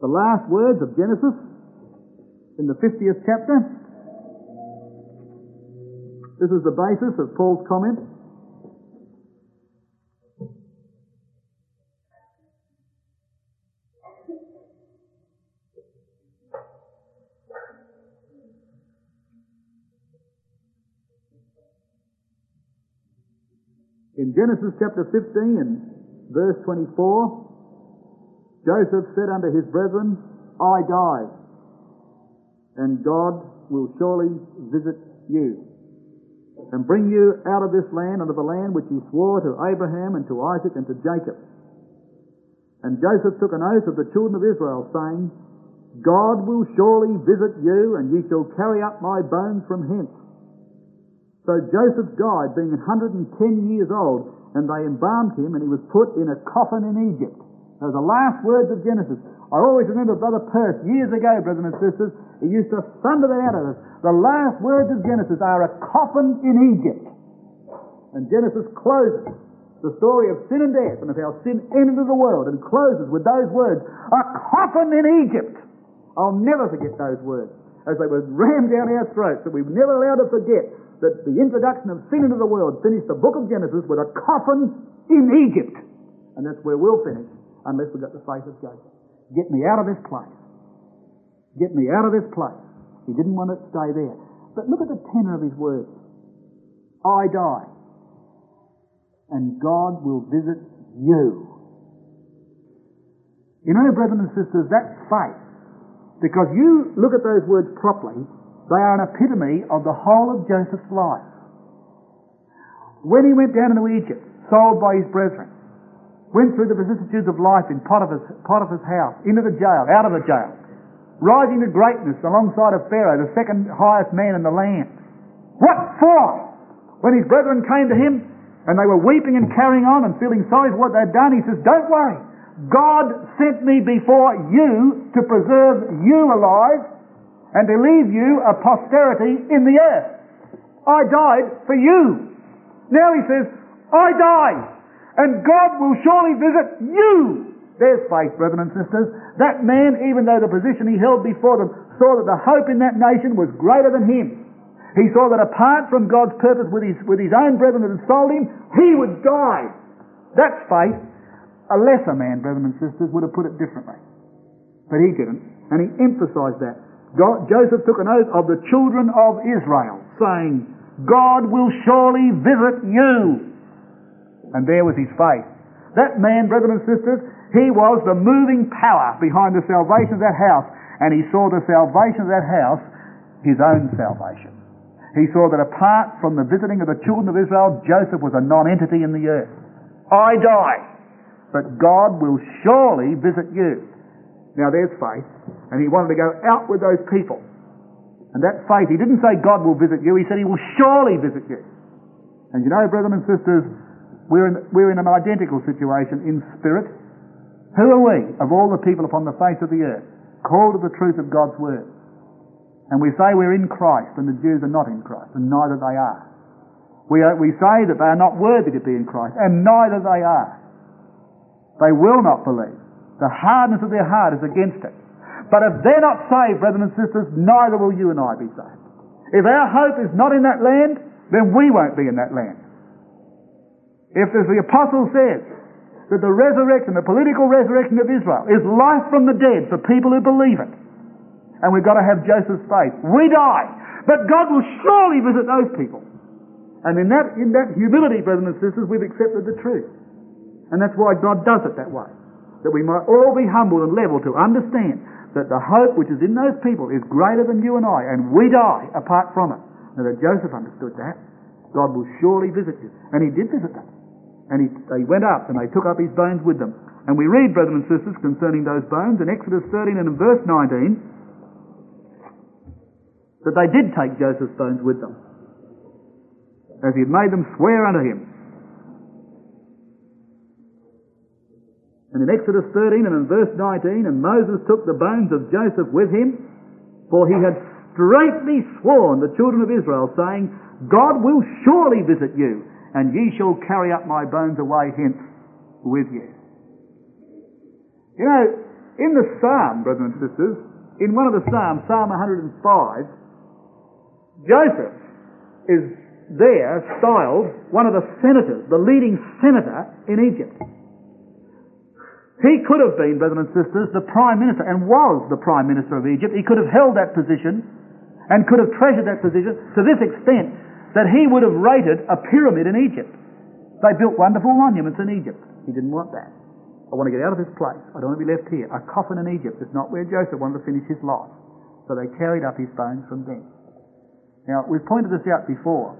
the last words of Genesis in the fiftieth chapter. This is the basis of Paul's comment. In Genesis chapter fifteen and verse twenty-four, Joseph said unto his brethren, I die, and God will surely visit you, and bring you out of this land unto the land which he swore to Abraham and to Isaac and to Jacob. And Joseph took an oath of the children of Israel, saying, God will surely visit you, and ye shall carry up my bones from hence. So Joseph died, being one hundred and ten years old, and they embalmed him, and he was put in a coffin in Egypt. Those are the last words of Genesis. I always remember Brother Perth, years ago, brothers and sisters, he used to thunder that out of us. The last words of Genesis are a coffin in Egypt. And Genesis closes the story of sin and death, and of how sin entered the world, and closes with those words, a coffin in Egypt. I'll never forget those words, as they were rammed down our throats, that we've never allowed to forget that the introduction of sin into the world finished the book of Genesis with a coffin in Egypt. And that's where we'll finish, unless we've got the faith of Jacob. Get me out of this place. Get me out of this place. He didn't want to stay there. But look at the tenor of his words. I die, and God will visit you. You know, brothers and sisters, that's faith. Because you look at those words properly, they are an epitome of the whole of Joseph's life. When he went down into Egypt, sold by his brethren, went through the vicissitudes of life in Potiphar's, Potiphar's house, into the jail, out of the jail, rising to greatness alongside of Pharaoh, the second highest man in the land. What for? When his brethren came to him, and they were weeping and carrying on and feeling sorry for what they'd done, he says, don't worry. God sent me before you to preserve you alive and to leave you a posterity in the earth. I died for you. Now he says, I die, and God will surely visit you. There's faith, brethren and sisters. That man, even though the position he held before them, saw that the hope in that nation was greater than him. He saw that apart from God's purpose with his, with his own brethren that had sold him, he would die. That's faith. A lesser man, brethren and sisters, would have put it differently. But he didn't, and he emphasised that. God, Joseph took an oath of the children of Israel, saying, God will surely visit you. And there was his faith. That man, brethren and sisters, he was the moving power behind the salvation of that house, and he saw the salvation of that house his own salvation. He saw that apart from the visiting of the children of Israel, Joseph was a non-entity in the earth. I die, but God will surely visit you. Now there's faith, and he wanted to go out with those people. And that faith, he didn't say God will visit you, he said he will surely visit you. And you know, brethren and sisters, we're in, we're in an identical situation in spirit. Who are we, of all the people upon the face of the earth, called to the truth of God's word? And we say we're in Christ, and the Jews are not in Christ, and neither they are. We, are, we say that they are not worthy to be in Christ, and neither they are. They will not believe. The hardness of their heart is against it. But if they're not saved, brethren and sisters, neither will you and I be saved. If our hope is not in that land, then we won't be in that land. If, as the apostle says, that the resurrection, the political resurrection of Israel, is life from the dead for people who believe it, and we've got to have Joseph's faith, we die, but God will surely visit those people. And in that, in that humility, brethren and sisters, we've accepted the truth. And that's why God does it that way. That we might all be humble and level to understand that the hope which is in those people is greater than you and I, and we die apart from it. Now that Joseph understood that, God will surely visit you. And he did visit them. And he, they went up and they took up his bones with them. And we read, brethren and sisters, concerning those bones in Exodus thirteen and in verse nineteen, that they did take Joseph's bones with them, as he had made them swear unto him. And in Exodus thirteen and in verse nineteen, and Moses took the bones of Joseph with him, for he had straitly sworn the children of Israel, saying, God will surely visit you, and ye shall carry up my bones away hence with you. You know, In the Psalm, brothers and sisters, in one of the Psalms, Psalm one hundred five, Joseph is there styled one of the senators, the leading senator in Egypt. He could have been, brothers and sisters, the prime minister, and was the prime minister of Egypt. He could have held that position and could have treasured that position to this extent that he would have rated a pyramid in Egypt. They built wonderful monuments in Egypt. He didn't want that. I want to get out of this place. I don't want to be left here. A coffin in Egypt is not where Joseph wanted to finish his life. So they carried up his bones from there. Now, we've pointed this out before.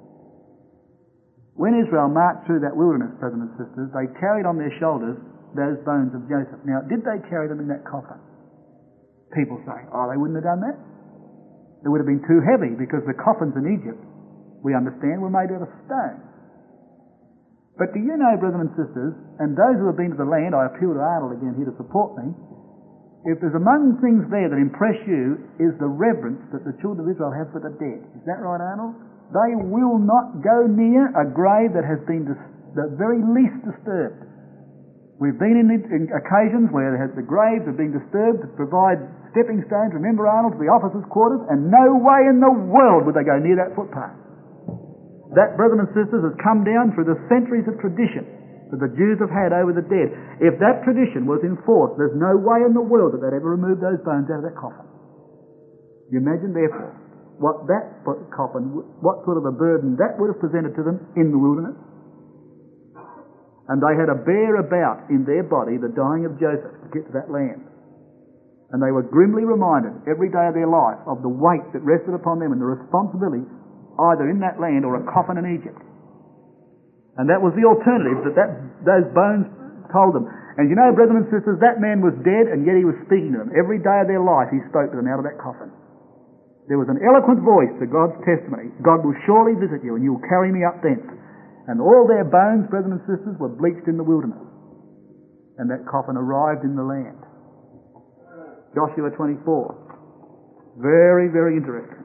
When Israel marched through that wilderness, brothers and sisters, they carried on their shoulders those bones of Joseph. Now, did they carry them in that coffin? People say, oh, they wouldn't have done that. It would have been too heavy because the coffins in Egypt, we understand, were made out of stone. But do you know, brothers and sisters, and those who have been to the land, I appeal to Arnold again here to support me, if there's among things there that impress you is the reverence that the children of Israel have for the dead. Is that right, Arnold? They will not go near a grave that has been dis- the very least disturbed. We've been in, in occasions where the graves have been disturbed to provide stepping stones, remember, Arnold, to the officers' quarters, and no way in the world would they go near that footpath. That, brothers and sisters, has come down through the centuries of tradition that the Jews have had over the dead. If that tradition was enforced, there's no way in the world that they'd ever remove those bones out of that coffin. You imagine, therefore, what that coffin, what sort of a burden that would have presented to them in the wilderness. And they had to bear about in their body the dying of Joseph to get to that land. And they were grimly reminded every day of their life of the weight that rested upon them and the responsibility either in that land or a coffin in Egypt. And that was the alternative that, that those bones told them. And you know, brothers and sisters, that man was dead and yet he was speaking to them. Every day of their life he spoke to them out of that coffin. There was an eloquent voice to God's testimony. God will surely visit you and you will carry me up thence. And all their bones, brothers and sisters, were bleached in the wilderness. And that coffin arrived in the land. Joshua twenty-four. Very, very interesting.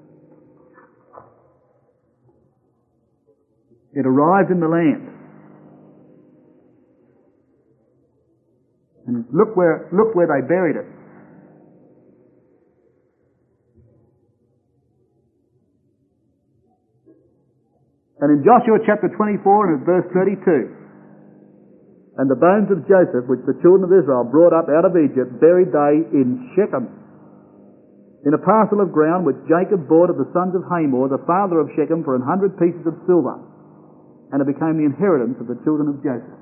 It arrived in the land. And look where, look where they buried it. And in Joshua chapter twenty-four and verse thirty-two, and the bones of Joseph, which the children of Israel brought up out of Egypt, buried they in Shechem, in a parcel of ground which Jacob bought of the sons of Hamor, the father of Shechem, for an hundred pieces of silver. And it became the inheritance of the children of Joseph.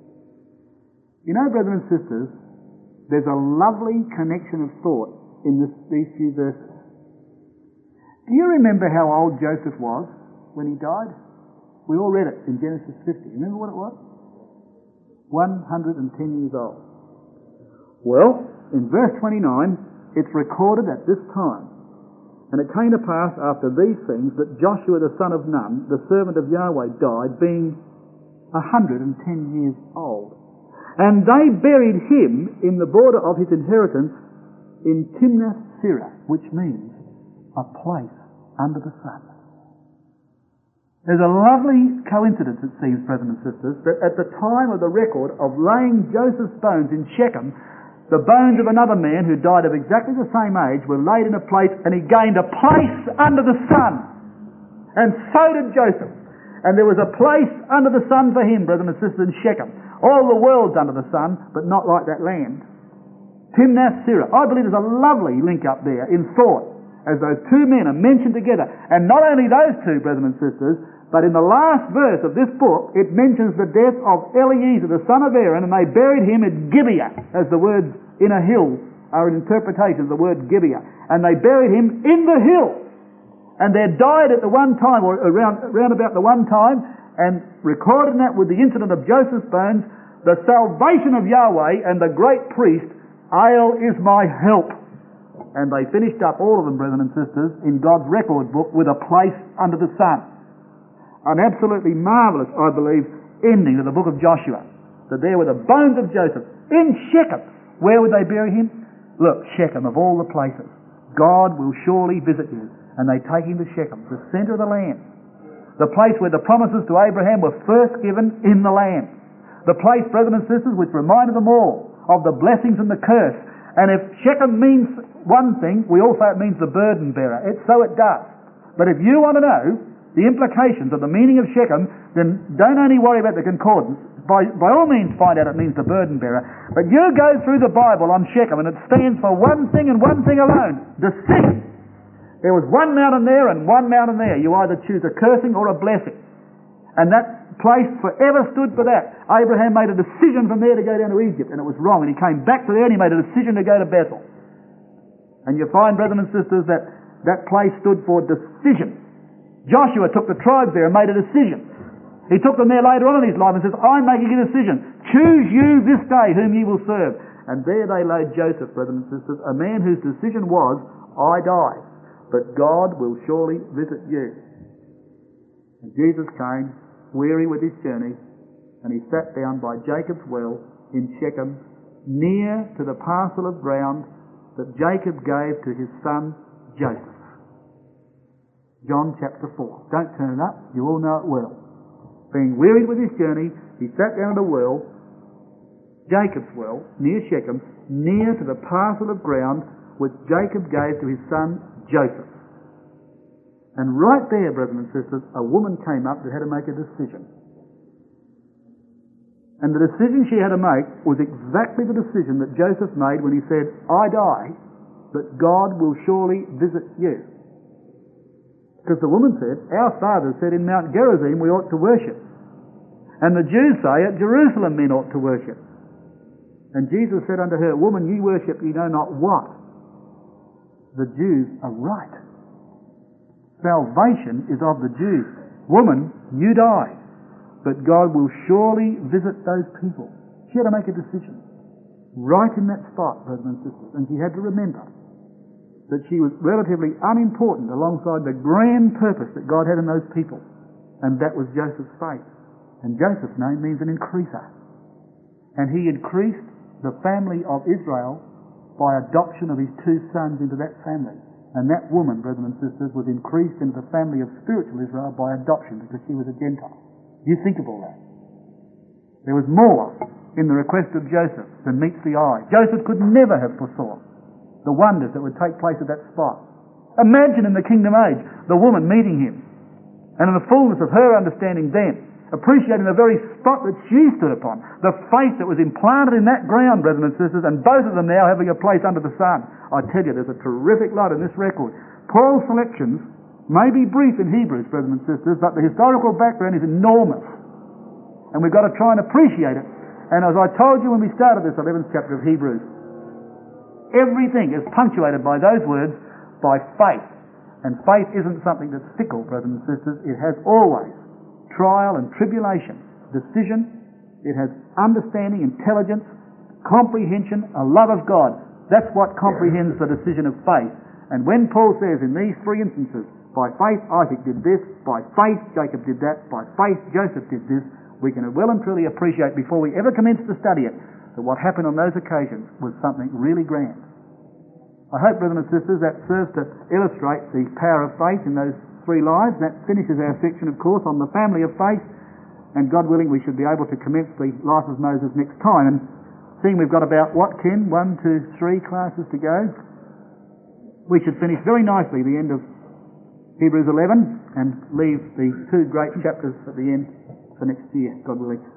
You know, brothers and sisters, there's a lovely connection of thought in this, these few verses. Do you remember how old Joseph was when he died? We all read it in Genesis fifty. Remember what it was? one hundred ten years old. Well, in verse twenty-nine, it's recorded at this time. And it came to pass after these things that Joshua the son of Nun, the servant of Yahweh, died, being a hundred and ten years old. And they buried him in the border of his inheritance in Timnath-Serah, which means a place under the sun. There's a lovely coincidence, it seems, brothers and sisters, that at the time of the record of laying Joseph's bones in Shechem, the bones of another man who died of exactly the same age were laid in a place, and he gained a place under the sun. And so did Joseph. And there was a place under the sun for him, brothers and sisters, in Shechem. All the world's under the sun, but not like that land. Timnath-Serah. I believe there's a lovely link up there in thought, as those two men are mentioned together. And not only those two, brothers and sisters, but in the last verse of this book, it mentions the death of Eleazar, the son of Aaron, and they buried him at Gibeah, as the words in a hill are an interpretation of the word Gibeah. And they buried him in the hill. And there died at the one time, or around, around about the one time, and recorded in that with the incident of Joseph's bones, the salvation of Yahweh and the great priest, Ale is my help. And they finished up, all of them, brethren and sisters, in God's record book with a place under the sun. An absolutely marvellous, I believe, ending to the book of Joshua. That there were the bones of Joseph in Shechem. Where would they bury him? Look, Shechem, of all the places. God will surely visit you. And they take him to Shechem, the centre of the land. The place where the promises to Abraham were first given in the land. The place, brothers and sisters, which reminded them all of the blessings and the curse. And if Shechem means one thing, we all say it means the burden bearer. It, so it does. But if you want to know the implications of the meaning of Shechem, then don't only worry about the concordance. By, by all means find out it means the burden bearer. But you go through the Bible on Shechem and it stands for one thing and one thing alone: decision. There was one mountain there and one mountain there. You either choose a cursing or a blessing. And that place forever stood for that. Abraham made a decision from there to go down to Egypt, and it was wrong. And he came back to there and he made a decision to go to Bethel. And you find, brethren and sisters, that that place stood for decision. Joshua took the tribes there and made a decision. He took them there later on in his life and says, I'm making a decision. Choose you this day whom you will serve. And there they laid Joseph, brethren and sisters, a man whose decision was, I die, but God will surely visit you. And Jesus came, weary with his journey, and he sat down by Jacob's well in Shechem, near to the parcel of ground that Jacob gave to his son Joseph. John chapter four. Don't turn it up, you all know it well. Being wearied with his journey, he sat down at a well, Jacob's well, near Shechem, near to the parcel of ground which Jacob gave to his son Joseph. And right there, brethren and sisters, a woman came up that had to make a decision. And the decision she had to make was exactly the decision that Joseph made when he said, I die, but God will surely visit you. Because the woman said, our fathers said in Mount Gerizim we ought to worship. And the Jews say at Jerusalem men ought to worship. And Jesus said unto her, Woman, ye worship ye know not what. The Jews are right. Salvation is of the Jews. Woman, you die, but God will surely visit those people. She had to make a decision. Right in that spot, brothers and sisters. And she had to remember that she was relatively unimportant alongside the grand purpose that God had in those people. And that was Joseph's faith. And Joseph's name means an increaser. And he increased the family of Israel by adoption of his two sons into that family. And that woman, brethren and sisters, was increased into the family of spiritual Israel by adoption because she was a Gentile. You think of all that. There was more in the request of Joseph than meets the eye. Joseph could never have foresaw the wonders that would take place at that spot. Imagine in the kingdom age the woman meeting him, and in the fullness of her understanding then, appreciating the very spot that she stood upon, the faith that was implanted in that ground, brethren and sisters, and both of them now having a place under the sun. I tell you, there's a terrific lot in this record. Paul's selections may be brief in Hebrews, brethren and sisters, but the historical background is enormous. And we've got to try and appreciate it. And as I told you when we started this eleventh chapter of Hebrews, everything is punctuated by those words, by faith. And faith isn't something that's fickle, brothers and sisters. It has always trial and tribulation, decision. It has understanding, intelligence, comprehension, a love of God. That's what comprehends the decision of faith. And when Paul says in these three instances, by faith Isaac did this, by faith Jacob did that, by faith Joseph did this, we can well and truly appreciate before we ever commence to study it that what happened on those occasions was something really grand. I hope, brethren and sisters, that serves to illustrate the power of faith in those three lives. That finishes our section, of course, on the family of faith, and God willing we should be able to commence the life of Moses next time. And seeing we've got about, what, Ken, one, two, three classes to go, we should finish very nicely the end of Hebrews eleven and leave the two great chapters at the end for next year, God willing.